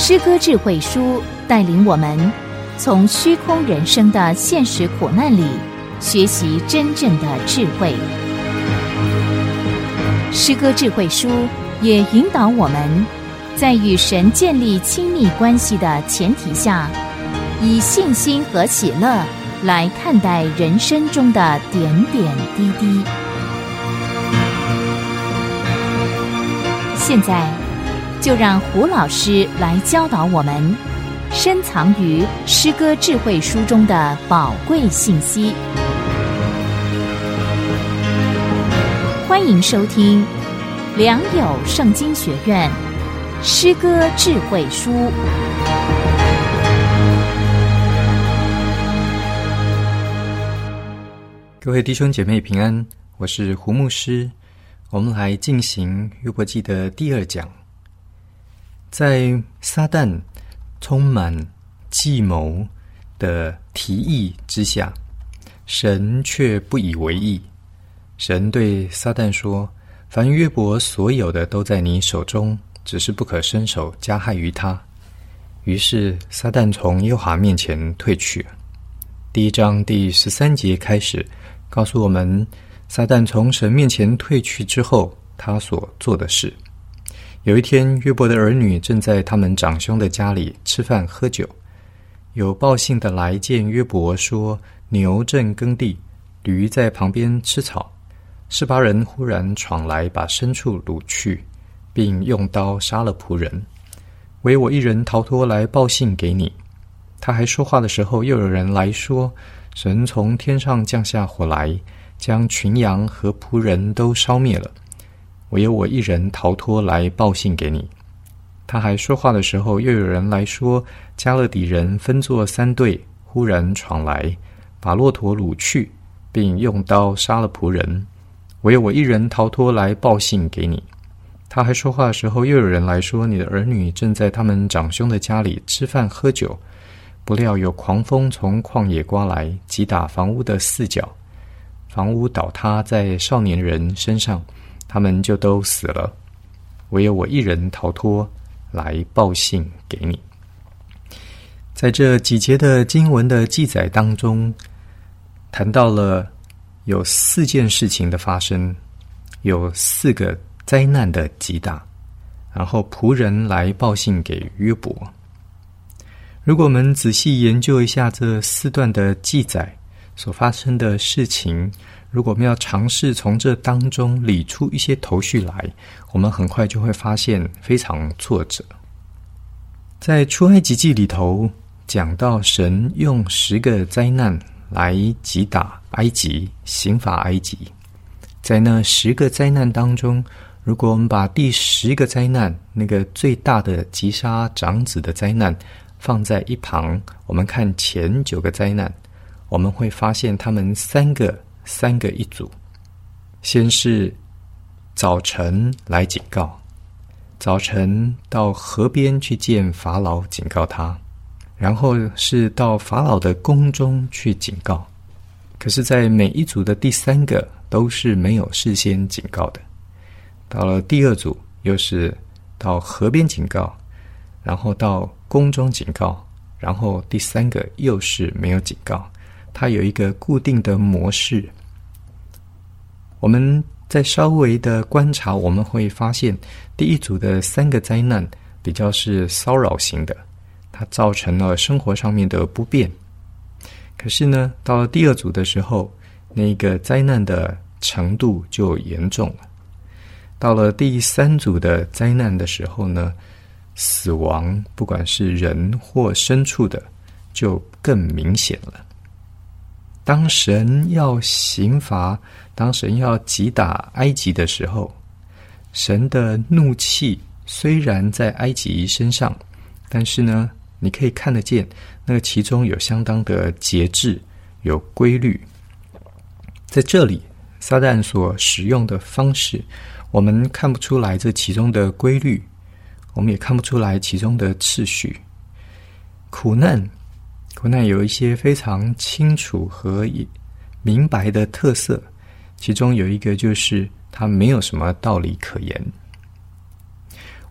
诗歌智慧书带领我们从虚空人生的现实苦难里学习真正的智慧。诗歌智慧书也引导我们在与神建立亲密关系的前提下，以信心和喜乐来看待人生中的点点滴滴。现在就让胡老师来教导我们深藏于诗歌智慧书中的宝贵信息。欢迎收听良友圣经学院诗歌智慧书。 各位弟兄姐妹平安，我是胡牧师。我们来进行约伯记的第2讲。在撒旦充满计谋的提议之下，神却不以为意。神对撒旦说，凡约伯所有的都在你手中，只是不可伸手加害于他。于是撒旦从耶和华面前退去了。第1章第13节开始告诉我们，撒旦从神面前退去之后他所做的事。有一天，约伯的儿女正在他们长兄的家里吃饭喝酒，有报信的来见约伯说，牛正耕地，驴在旁边吃草。示巴人忽然闯来，把牲畜掳去，并用刀杀了仆人，唯我一人逃脱来报信给你。他还说话的时候，又有人来说，神从天上降下火来，将群羊和仆人都烧灭了，唯有我一人逃脱来报信给你。他还说话的时候，又有人来说，加勒底人分作3队，忽然闯来，把骆驼掳去，并用刀杀了仆人，唯有我一人逃脱来报信给你。他还说话的时候，又有人来说，你的儿女正在他们长兄的家里吃饭喝酒，不料有狂风从旷野刮来，击打房屋的4角，房屋倒塌在少年人身上，他们就都死了，唯有我一人逃脱来报信给你。在这几节的经文的记载当中，谈到了有4件事情的发生，有4个灾难的击打，然后仆人来报信给约伯。如果我们仔细研究一下这4段的记载所发生的事情，如果我们要尝试从这当中理出一些头绪来，我们很快就会发现非常挫折。在出埃及记里头讲到，神用10个灾难来击打埃及，刑罚埃及。在那10个灾难当中，如果我们把第10个灾难，那个最大的击杀长子的灾难放在一旁，我们看前9个灾难，我们会发现他们三个一组。先是早晨来警告，早晨到河边去见法老警告他，然后是到法老的宫中去警告。可是在每一组的第3个都是没有事先警告的。到了第2组，又是到河边警告，然后到宫中警告，然后第3个又是没有警告。它有一个固定的模式。我们再稍微的观察，我们会发现第1组的3个灾难比较是骚扰型的，它造成了生活上面的不便。可是呢，到了第2组的时候，那个灾难的程度就严重了。到了第3组的灾难的时候呢，死亡不管是人或牲畜的就更明显了。当神要刑罚，当神要击打埃及的时候，神的怒气虽然在埃及身上，但是呢，你可以看得见那个其中有相当的节制，有规律。在这里撒旦所使用的方式，我们看不出来这其中的规律，我们也看不出来其中的次序。苦难有一些非常清楚和明白的特色，其中有一个就是它没有什么道理可言。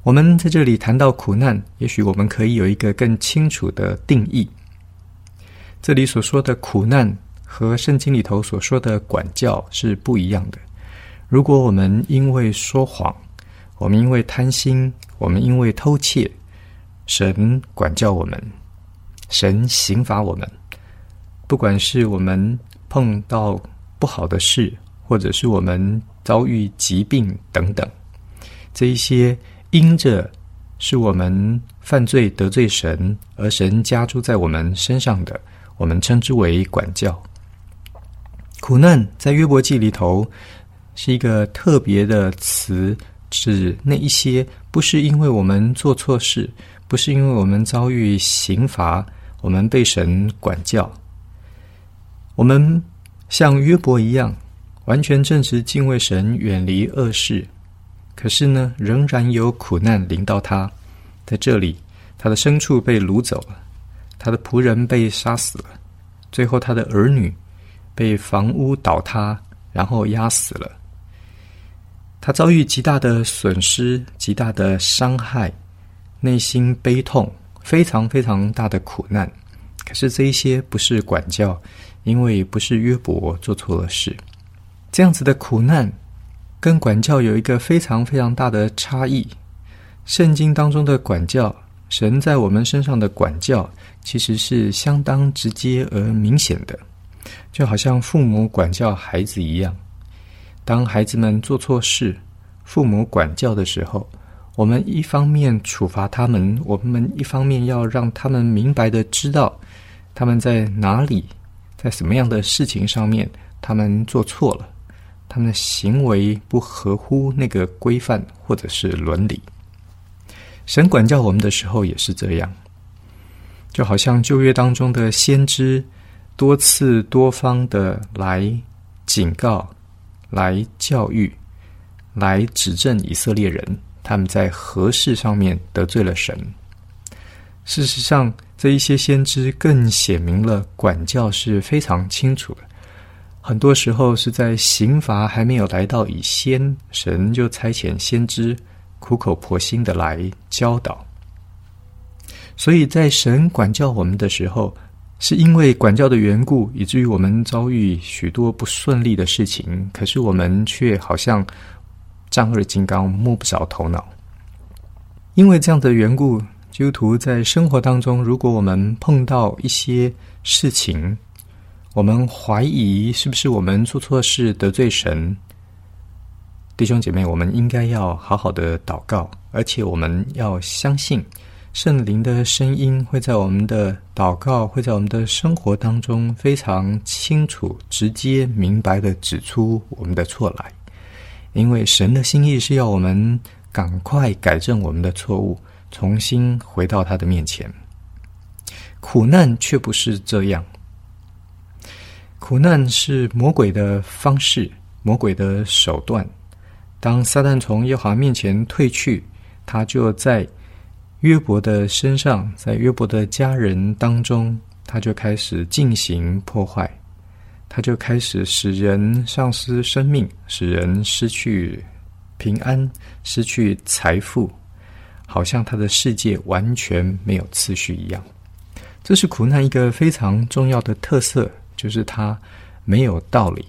我们在这里谈到苦难，也许我们可以有一个更清楚的定义。这里所说的苦难和圣经里头所说的管教是不一样的。如果我们因为说谎，我们因为贪心，我们因为偷窃，神管教我们，神刑罚我们，不管是我们碰到不好的事，或者是我们遭遇疾病等等，这一些因着是我们犯罪得罪神，而神加诸在我们身上的，我们称之为管教。苦难在约伯记里头是一个特别的词，指那一些不是因为我们做错事，不是因为我们遭遇刑罚，我们被神管教。我们像约伯一样，完全正直敬畏神，远离恶事，可是呢，仍然有苦难临到他。在这里，他的牲畜被掳走了，他的仆人被杀死了，最后他的儿女被房屋倒塌，然后压死了。他遭遇极大的损失，极大的伤害，内心悲痛，非常非常大的苦难。可是这一些不是管教，因为不是约伯做错了事。这样子的苦难跟管教有一个非常非常大的差异。圣经当中的管教，神在我们身上的管教，其实是相当直接而明显的，就好像父母管教孩子一样。当孩子们做错事，父母管教的时候，我们一方面处罚他们，我们一方面要让他们明白的知道他们在哪里，在什么样的事情上面他们做错了，他们的行为不合乎那个规范或者是伦理。神管教我们的时候也是这样，就好像旧约当中的先知多次多方的来警告，来教育，来指正以色列人他们在何事上面得罪了神。事实上，这一些先知更显明了管教是非常清楚的。很多时候是在刑罚还没有来到以先，神就差遣先知苦口婆心的来教导。所以在神管教我们的时候，是因为管教的缘故，以至于我们遭遇许多不顺利的事情，可是我们却好像丈二金刚，摸不着头脑。因为这样的缘故，基督徒在生活当中，如果我们碰到一些事情，我们怀疑是不是我们做错事得罪神，弟兄姐妹，我们应该要好好的祷告，而且我们要相信圣灵的声音会在我们的祷告，会在我们的生活当中非常清楚、直接、明白的指出我们的错来。因为神的心意是要我们赶快改正我们的错误，重新回到他的面前。苦难却不是这样，苦难是魔鬼的方式，魔鬼的手段。当撒旦从耶和华面前退去，他就在约伯的身上，在约伯的家人当中，他就开始进行破坏，他就开始使人丧失生命，使人失去平安，失去财富，好像他的世界完全没有次序一样。这是苦难一个非常重要的特色，就是它没有道理。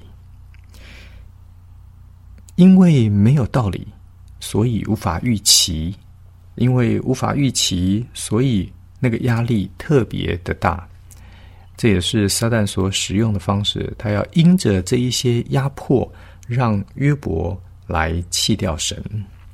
因为没有道理，所以无法预期，因为无法预期，所以那个压力特别的大。这也是撒旦所使用的方式，他要因着这一些压迫，让约伯来弃掉神。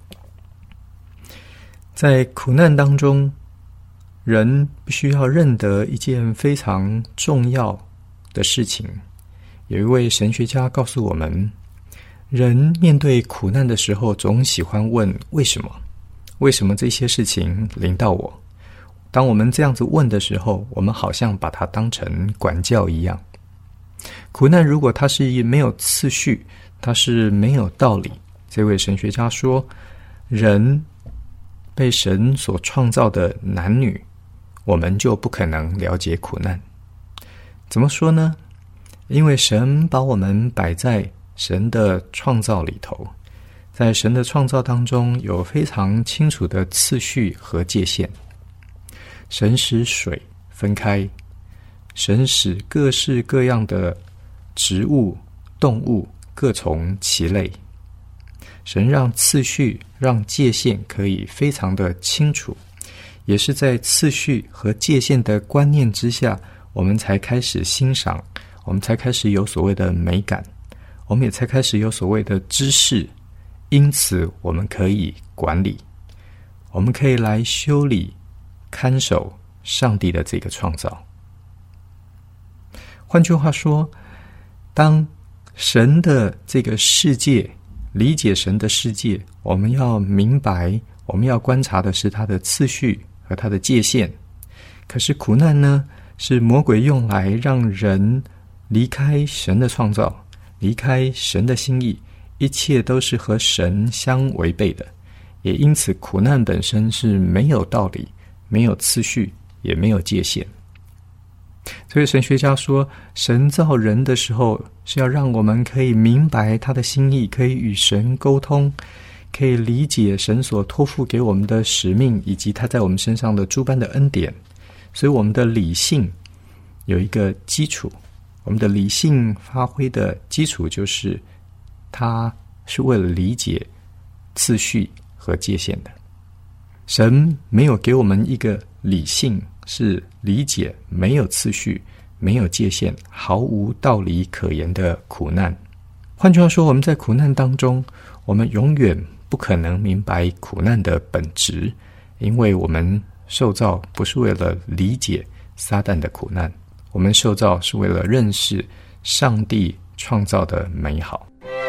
在苦难当中，人必须要认得一件非常重要的事情。有一位神学家告诉我们，人面对苦难的时候，总喜欢问为什么？为什么这些事情临到我？当我们这样子问的时候，我们好像把它当成管教一样。苦难如果它是没有次序，它是没有道理，这位神学家说，人被神所创造的男女，我们就不可能了解苦难。怎么说呢？因为神把我们摆在神的创造里头， 在神的创造当中有非常清楚的次序和界限。神使水分开，神使各式各样的植物、动物各从其类。神让次序、让界限可以非常的清楚，也是在次序和界限的观念之下，我们才开始欣赏，我们才开始有所谓的美感，我们也才开始有所谓的知识，因此我们可以管理，我们可以来修理、看守上帝的这个创造。换句话说，当神的这个世界，理解神的世界，我们要明白，我们要观察的是它的次序和它的界限。可是苦难呢，是魔鬼用来让人离开神的创造，离开神的心意，一切都是和神相违背的。也因此苦难本身是没有道理，没有次序，也没有界限。所以神学家说，神造人的时候是要让我们可以明白他的心意，可以与神沟通，可以理解神所托付给我们的使命，以及他在我们身上的诸般的恩典。所以我们的理性有一个基础，我们的理性发挥的基础就是它是为了理解次序和界限的。神没有给我们一个理性是理解没有次序、没有界限、毫无道理可言的苦难。换句话说，我们在苦难当中，我们永远不可能明白苦难的本质，因为我们受造不是为了理解撒旦的苦难，我们受造是为了认识上帝创造的美好。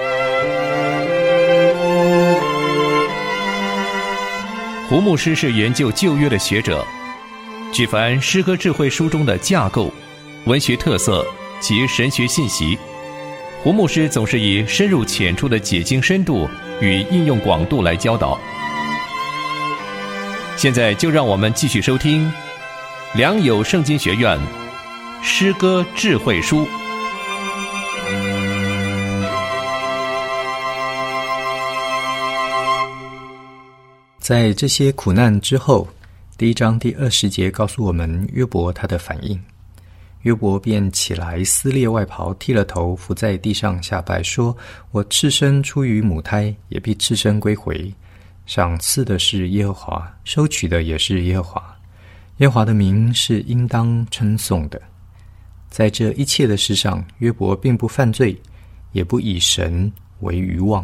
胡牧师是研究旧约的学者，举凡诗歌智慧书中的架构、文学特色及神学信息，胡牧师总是以深入浅出的解经深度与应用广度来教导。现在就让我们继续收听良友圣经学院诗歌智慧书。 在这些苦难之后，第1章第20节告诉我们约伯他的反应。约伯便起来撕裂外袍，剃了头，伏在地上下拜，说：我赤身出于母胎，也必赤身归回。赏赐的是耶和华，收取的也是耶和华。耶和华的名是应当称颂的。在这一切的事上，约伯并不犯罪，也不以神为愚妄。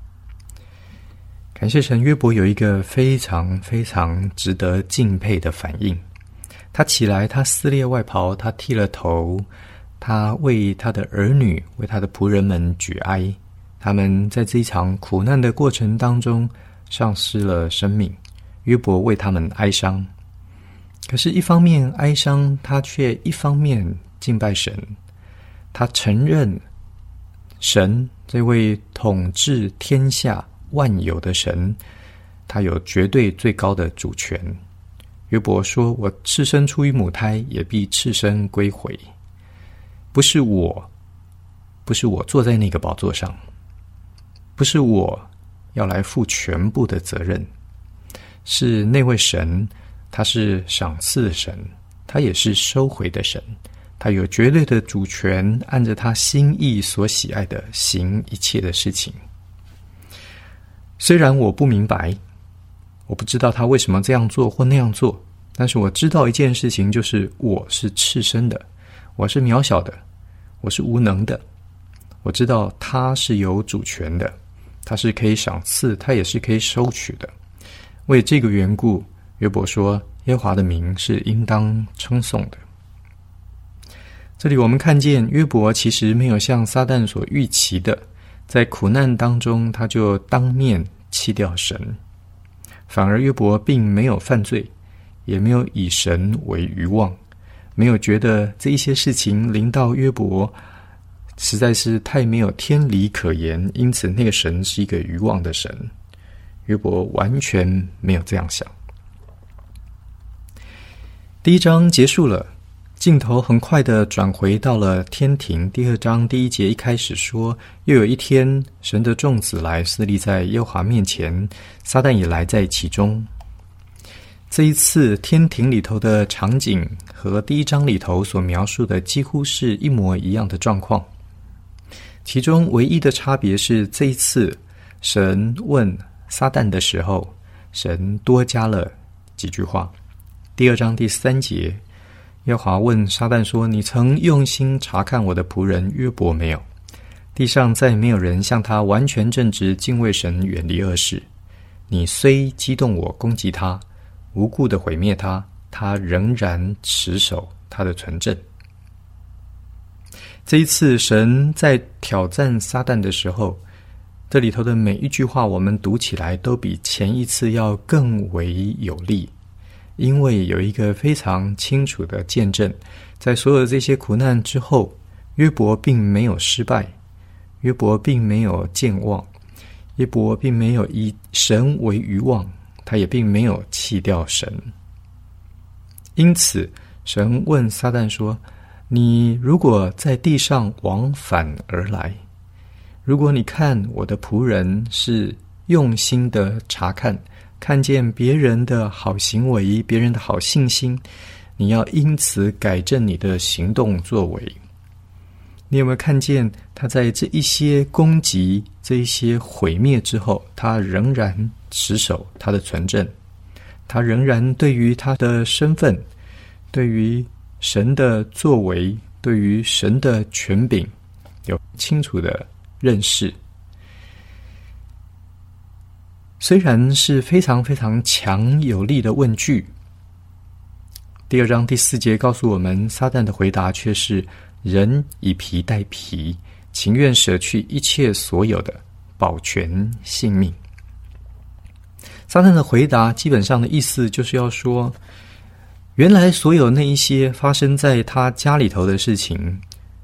感谢神，约伯有一个非常非常值得敬佩的反应。他起来，他撕裂外袍，他剃了头，他为他的儿女，为他的仆人们举哀。他们在这一场苦难的过程当中丧失了生命，约伯为他们哀伤。可是一方面哀伤，他却一方面敬拜神。他承认神这位统治天下万有的神，他有绝对最高的主权。约伯说：我赤身出于母胎，也必赤身归回。不是我坐在那个宝座上，不是我要来负全部的责任，是那位神，他是赏赐的神，他也是收回的神，他有绝对的主权，按着他心意所喜爱的行一切的事情。虽然我不明白，我不知道他为什么这样做或那样做，但是我知道一件事情，就是我是赤身的，我是渺小的，我是无能的。我知道他是有主权的，他是可以赏赐，他也是可以收取的。为这个缘故，约伯说耶和华的名是应当称颂的。这里我们看见约伯其实没有像撒旦所预期的，在苦难当中他就当面弃掉神，反而约伯并没有犯罪，也没有以神为愚妄，没有觉得这一些事情临到约伯实在是太没有天理可言，因此那个神是一个愚妄的神。约伯完全没有这样想。第1章结束了， 镜头很快的转回到了天庭第2章第1节，一开始说，又有一天，神的众子来侍立在耶和华面前，撒旦也来在其中。这一次天庭里头的场景和第1章里头所描述的几乎是一模一样的状况，其中唯一的差别是，这一次神问撒旦的时候，神多加了几句话。第2章第3节，耶和华问撒旦说，你曾用心查看我的仆人约伯没有？地上再没有人像他完全正直，敬畏神，远离恶事。你虽激动我攻击他，无故的毁灭他，他仍然持守他的纯正。这一次神在挑战撒旦的时候，这里头的每一句话我们读起来都比前一次要更为有力，因为有一个非常清楚的见证，在所有这些苦难之后，约伯并没有失败，约伯并没有健忘，约伯并没有以神为愚妄，他也并没有弃掉神。因此神问撒旦说，你如果在地上往返而来，如果你看我的仆人是用心的查看，看见别人的好行为，别人的好信心，你要因此改正你的行动作为。你有没有看见他在这一些攻击，这一些毁灭之后，他仍然持守他的纯正，他仍然对于他的身份，对于神的作为，对于神的权柄有清楚的认识。虽然是非常非常强有力的问句，第2章第4节告诉我们，撒旦的回答却是人以皮代皮，情愿舍去一切所有的，保全性命。撒旦的回答基本上的意思就是要说，原来所有那一些发生在他家里头的事情，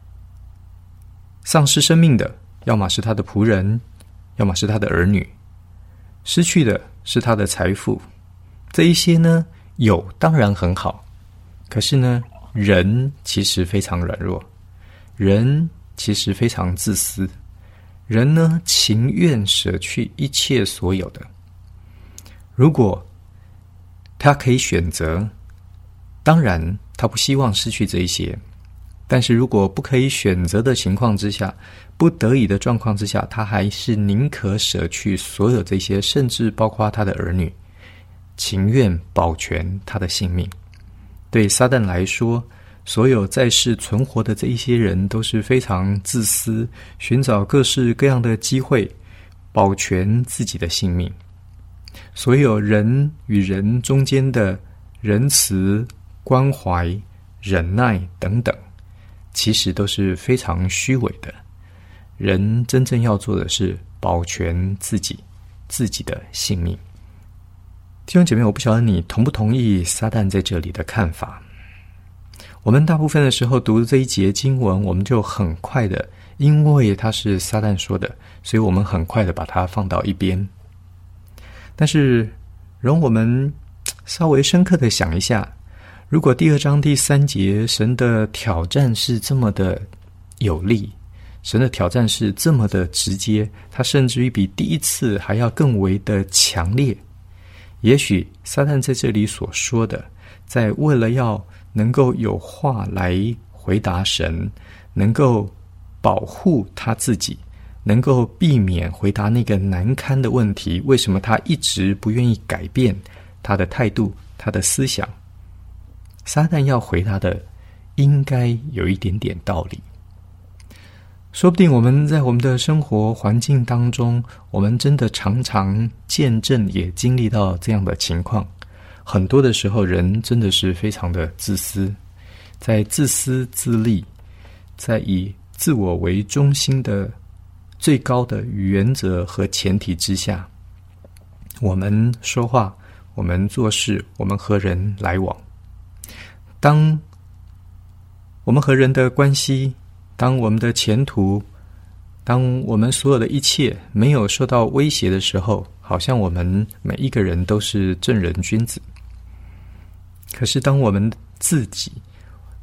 丧失生命的要么是他的仆人，要么是他的儿女，失去的是他的财富。这一些呢，有当然很好，可是呢，人其实非常软弱，人其实非常自私，人呢情愿舍去一切所有的。如果他可以选择，当然他不希望失去这一些，但是如果不可以选择的情况之下，不得已的状况之下，他还是宁可舍去所有这些，甚至包括他的儿女，情愿保全他的性命。对撒旦来说，所有在世存活的这一些人都是非常自私，寻找各式各样的机会保全自己的性命。所有人与人中间的仁慈、关怀、忍耐等等，其实都是非常虚伪的。人真正要做的是保全自己的性命。弟兄姐妹，我不晓得你同不同意撒旦在这里的看法。我们大部分的时候读这一节经文，我们就很快的，因为它是撒旦说的，所以我们很快的把它放到一边。但是容我们稍微深刻的想一下，如果第2章第3节神的挑战是这么的有力，神的挑战是这么的直接，它甚至于比第一次还要更为的强烈，也许撒旦在这里所说的，在为了要能够有话来回答神，能够保护他自己，能够避免回答那个难堪的问题，为什么他一直不愿意改变他的态度，他的思想？撒旦要回答的应该有一点点道理。说不定我们在我们的生活环境当中，我们真的常常见证也经历到这样的情况。很多的时候，人真的是非常的自私，在自私自利，在以自我为中心的最高的原则和前提之下，我们说话，我们做事，我们和人来往。当我们和人的关系，当我们的前途，当我们所有的一切没有受到威胁的时候，好像我们每一个人都是正人君子。可是当我们自己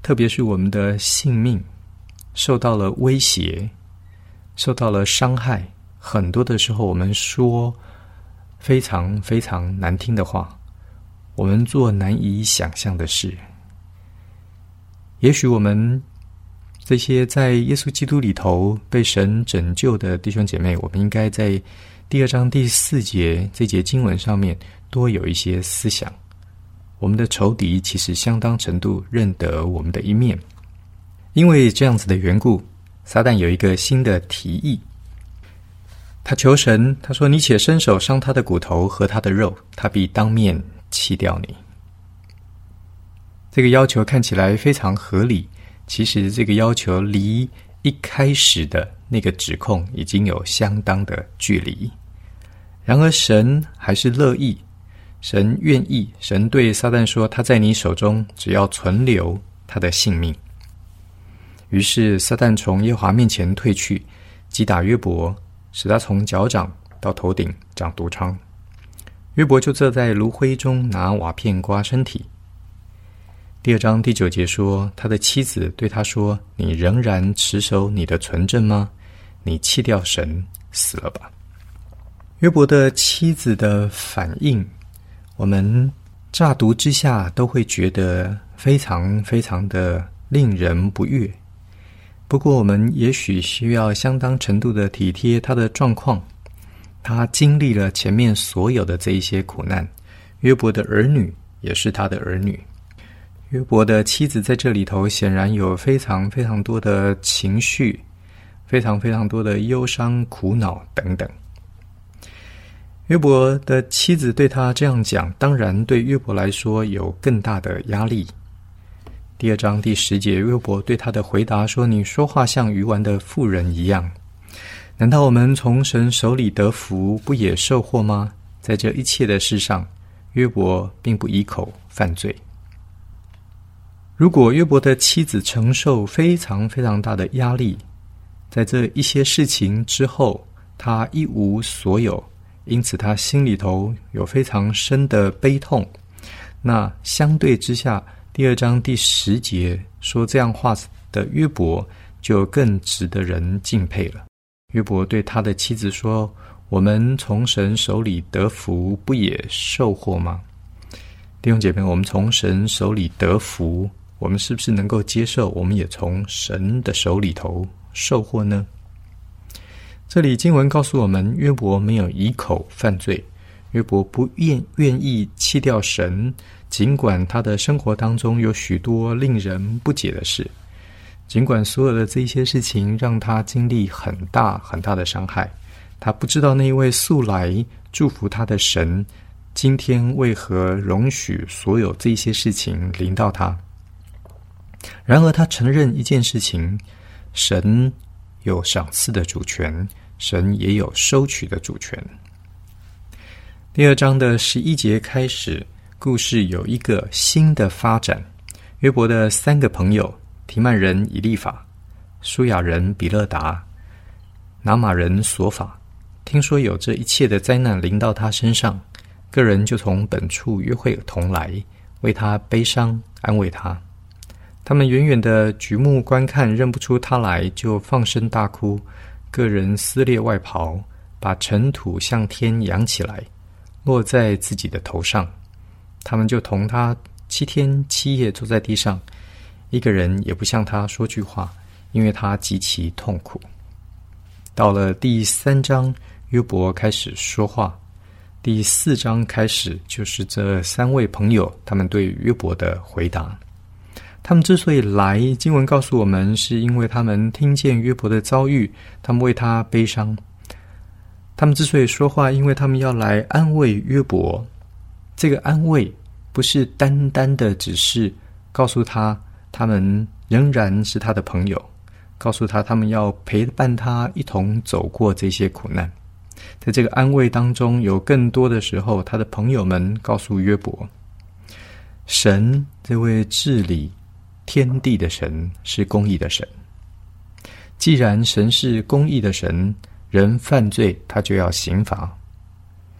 特别是我们的性命受到了威胁，受到了伤害。很多的时候我们说非常非常难听的话，我们做难以想象的事。也许我们这些在耶稣基督里头被神拯救的弟兄姐妹，我们应该在第2章第4节这节经文上面多有一些思想。我们的仇敌其实相当程度认得我们的一面，因为这样子的缘故，撒旦有一个新的提议。他求神，他说：“你且伸手伤他的骨头和他的肉，他必当面弃掉你。”这个要求看起来非常合理，其实这个要求离一开始的那个指控已经有相当的距离。然而神还是乐意，神愿意，神对撒旦说，他在你手中只要存留他的性命。于是撒旦从耶和华面前退去，击打约伯，使他从脚掌到头顶长毒疮。约伯就坐在炉灰中，拿瓦片刮身体。第2章第9节说，他的妻子对他说：“你仍然持守你的纯正吗？你弃掉神，死了吧。”约伯的妻子的反应，我们乍读之下都会觉得非常非常的令人不悦。不过我们也许需要相当程度的体贴他的状况。他经历了前面所有的这一些苦难，约伯的儿女也是他的儿女。约伯的妻子在这里头显然有非常非常多的情绪，非常非常多的忧伤、苦恼等等。约伯的妻子对他这样讲，当然对约伯来说有更大的压力。第2章第10节，约伯对他的回答说：“你说话像愚顽的妇人一样。难道我们从神手里得福，不也受祸吗？在这一切的事上，约伯并不依口犯罪。”如果约伯的妻子承受非常非常大的压力，在这一些事情之后，他一无所有，因此他心里头有非常深的悲痛。那相对之下，第2章第10节说这样话的约伯就更值得人敬佩了。约伯对他的妻子说：“我们从神手里得福，不也受祸吗？”弟兄姐妹，我们从神手里得福，我们是不是能够接受我们也从神的手里头受祸呢？这里经文告诉我们，约伯没有以口犯罪，约伯不愿意弃掉神，尽管他的生活当中有许多令人不解的事，尽管所有的这些事情让他经历很大很大的伤害，他不知道那一位素来祝福他的神，今天为何容许所有这些事情临到他。然而他承认一件事情，神有赏赐的主权，神也有收取的主权。第2章的11节开始，故事有一个新的发展。约伯的3个朋友，提曼人以利法、舒亚人比勒达、拿马人索法，听说有这一切的灾难临到他身上，个人就从本处约会同来，为他悲伤，安慰他。他们远远的举目观看，认不出他来，就放声大哭，个人撕裂外袍，把尘土向天扬起来，落在自己的头上。他们就同他7天7夜坐在地上，一个人也不向他说句话，因为他极其痛苦。到了第3章，约伯开始说话。第4章开始，就是这3位朋友他们对约伯的回答。他们之所以来，经文告诉我们，是因为他们听见约伯的遭遇，他们为他悲伤。他们之所以说话，因为他们要来安慰约伯。这个安慰不是单单的只是告诉他他们仍然是他的朋友，告诉他他们要陪伴他一同走过这些苦难。在这个安慰当中，有更多的时候，他的朋友们告诉约伯，神这位治理天地的神是公义的神。既然神是公义的神，人犯罪他就要刑罚。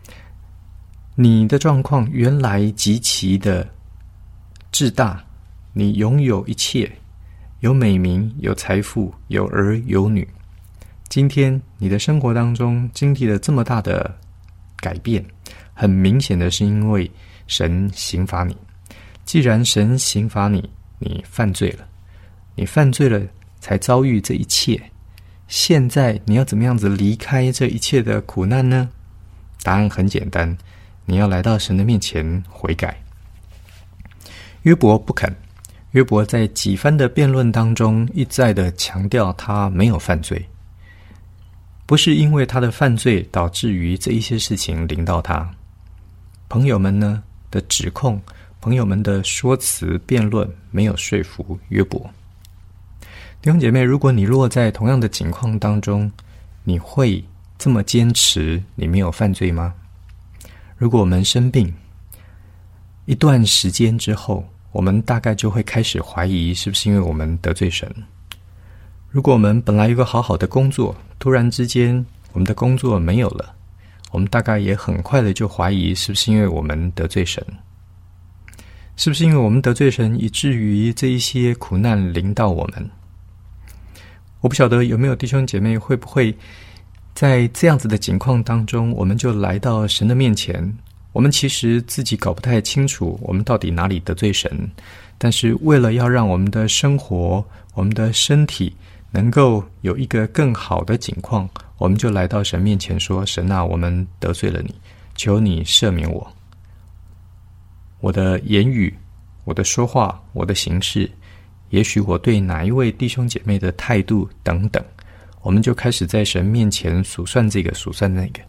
你的状况原来极其的至大， 你拥有一切，有美名，有财富，有儿有女。今天你的生活当中经历了这么大的改变，很明显的是因为神刑罚你。既然神刑罚你，你犯罪了，你犯罪了才遭遇这一切。现在你要怎么样子离开这一切的苦难呢？答案很简单，你要来到神的面前悔改。约伯不肯，约伯在几番的辩论当中一再的强调他没有犯罪，不是因为他的犯罪导致于这一些事情临到他。朋友们呢的指控，朋友们的说辞辩论没有说服约伯。弟兄姐妹，如果你落在同样的境况当中，你会这么坚持你没有犯罪吗？如果我们生病一段时间之后，我们大概就会开始怀疑是不是因为我们得罪神。如果我们本来有个好好的工作，突然之间我们的工作没有了，我们大概也很快的就怀疑是不是因为我们得罪神。是不是因为我们得罪神，以至于这一些苦难临到我们？我不晓得有没有弟兄姐妹会不会在这样子的情况当中，我们就来到神的面前，我们其实自己搞不太清楚我们到底哪里得罪神，但是为了要让我们的生活，我们的身体能够有一个更好的境况，我们就来到神面前说，神啊，我们得罪了你，求你赦免我。我的言语，我的说话，我的行事，也许我对哪一位弟兄姐妹的态度等等，我们就开始在神面前数算这个数算那个。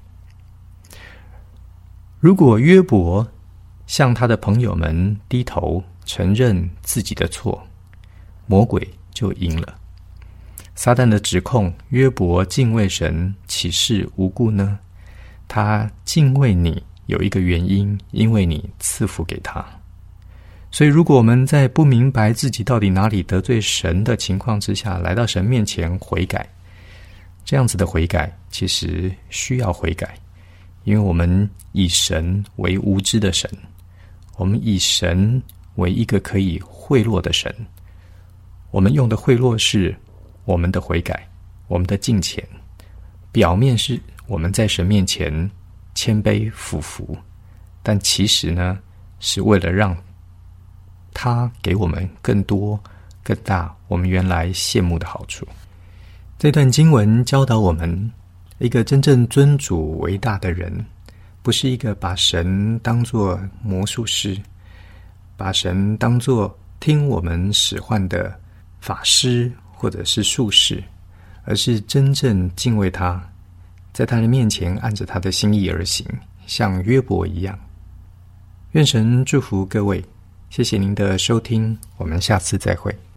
如果约伯向他的朋友们低头承认自己的错，魔鬼就赢了。撒旦的指控约伯敬畏神岂是无故呢？他敬畏你有一个原因，因为你赐福给他。所以如果我们在不明白自己到底哪里得罪神的情况之下，来到神面前悔改，这样子的悔改其实需要悔改，因为我们以神为无知的神，我们以神为一个可以贿赂的神，我们用的贿赂是我们的悔改，我们的敬虔，表面是我们在神面前谦卑俯伏，但其实呢，是为了让他给我们更多更大我们原来羡慕的好处。这段经文教导我们，一个真正尊主为大的人，不是一个把神当作魔术师，把神当作听我们使唤的法师或者是术士，而是真正敬畏他，在他的面前按着他的心意而行，像约伯一样。愿神祝福各位，谢谢您的收听，我们下次再会。